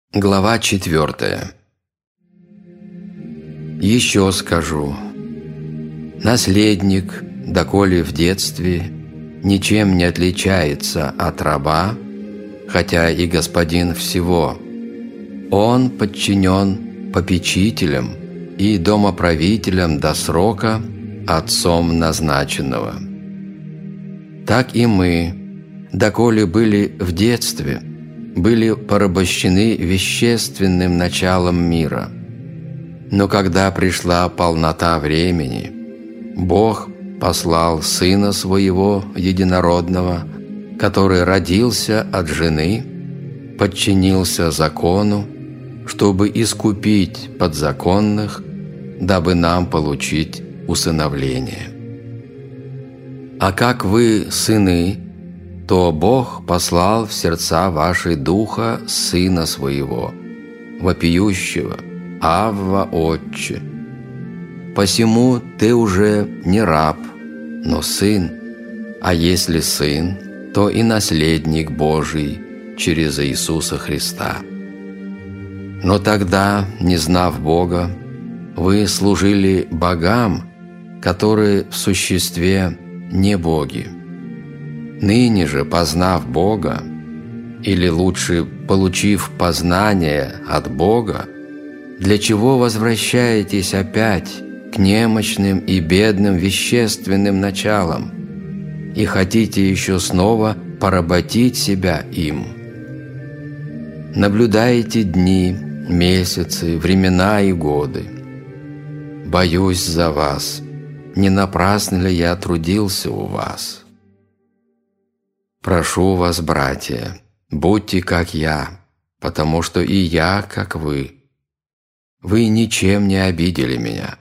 Глава 4. Еще скажу: наследник, доколе в детстве, ничем не отличается от раба, хотя и господин всего. Он подчинен попечителям и домоправителям до срока, отцом назначенного. Так и мы, доколе были в детстве, были порабощены вещественным началом мира. Но когда пришла полнота времени, Бог послал Сына Своего Единородного, который родился от жены, подчинился закону, чтобы искупить подзаконных, дабы нам получить усыновление. А как вы сыны, то Бог послал в сердца ваши Духа Сына Своего, вопиющего: «Авва, Отче». Посему ты уже не раб, но сын, а если сын, то и наследник Божий через Иисуса Христа. Но тогда, не знав Бога, вы служили богам, которые в существе не боги. Ныне же, познав Бога, или лучше, получив познание от Бога, для чего возвращаетесь опять к немощным и бедным вещественным началам и хотите еще снова поработить себя им? Наблюдаете дни, месяцы, времена и годы. Боюсь за вас, не напрасно ли я трудился у вас? Прошу вас, братья, будьте как я, потому что и я, как вы. Вы ничем не обидели меня.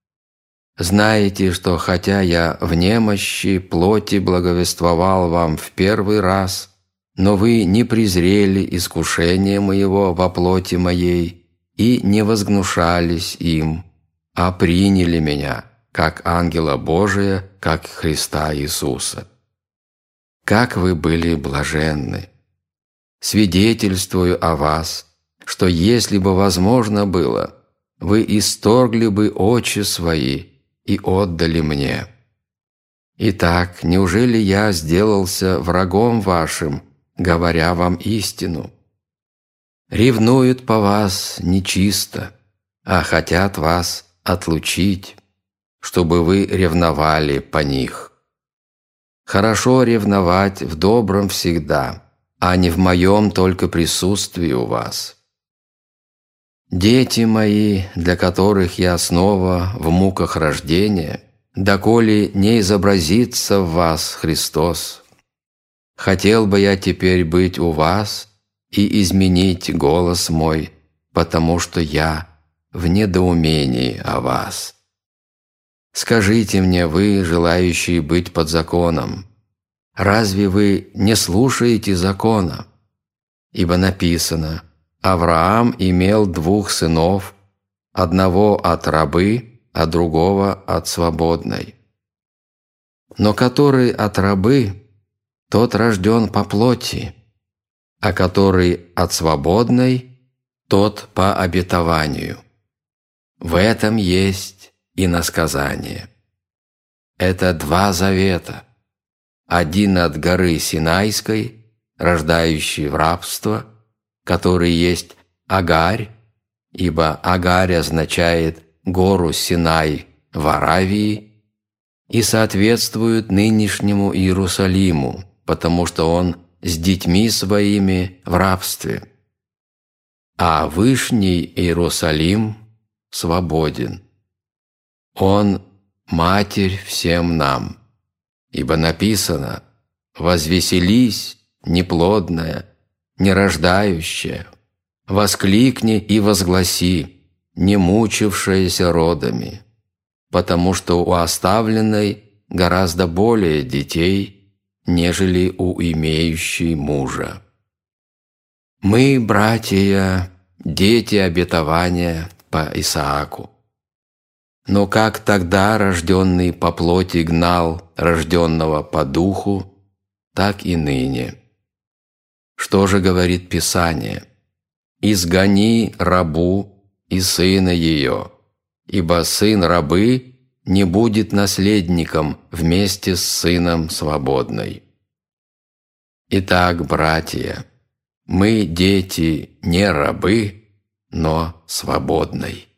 Знаете, что хотя я в немощи плоти благовествовал вам в первый раз, но вы не презрели искушение моего во плоти моей и не возгнушались им, а приняли меня, как ангела Божия, как Христа Иисуса. Как вы были блаженны! Свидетельствую о вас, что если бы возможно было, вы исторгли бы очи свои и отдали мне. Итак, неужели я сделался врагом вашим, говоря вам истину? Ревнуют по вас нечисто, а хотят вас отлучить, чтобы вы ревновали по них. Хорошо ревновать в добром всегда, а не в моем только присутствии у вас. Дети мои, для которых я снова в муках рождения, доколе не изобразится в вас Христос. Хотел бы я теперь быть у вас и изменить голос мой, потому что я в недоумении о вас. Скажите мне, вы, желающие быть под законом, разве вы не слушаете закона? Ибо написано: Авраам имел 2 сынов, одного от рабы, а другого от свободной. Но который от рабы, тот рожден по плоти, а который от свободной, тот по обетованию. В этом есть иносказание. Это 2 завета. Один от горы Синайской, рождающий в рабство, который есть Агарь, ибо Агарь означает гору Синай в Аравии и соответствует нынешнему Иерусалиму, потому что он с детьми своими в рабстве. А Вышний Иерусалим свободен. Он – Матерь всем нам, ибо написано: «Возвеселись, неплодная, нерождающая, воскликни и возгласи, не мучившаяся родами, потому что у оставленной гораздо более детей, нежели у имеющей мужа». Мы, братья, дети обетования по Исааку. Но как тогда рожденный по плоти гнал рожденного по духу, так и ныне. Что же говорит Писание? изгони рабу и сына ее, ибо сын рабы не будет наследником вместе с сыном свободной. Итак, братья, мы дети не рабы, но свободной.